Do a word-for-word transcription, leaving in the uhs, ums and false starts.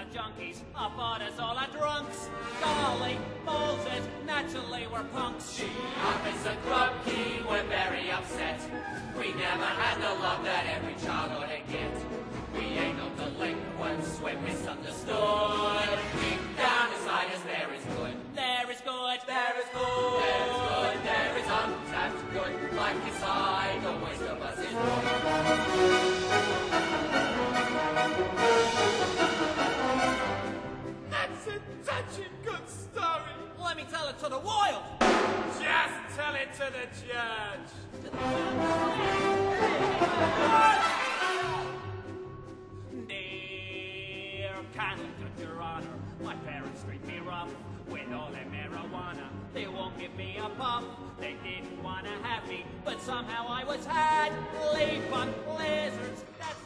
are junkies, our fathers all are drunks. Golly, Moses, naturally we're punks. She up is a croaky, we're very upset. We never had the love that every child ought to get. We ain't no delinquents, we're misunderstood. Deep down inside us there is good. There is good. There is good. There is good. There is untapped good. Like inside the worst of us is good. That's a touching good story. Let me tell it to the world. Just tell it to the judge. Dear kindly judge, your honor, my parents treat me rough with all their marijuana. They won't give me a puff. They didn't want to have me, but somehow I was had. Leaf on lizards, that's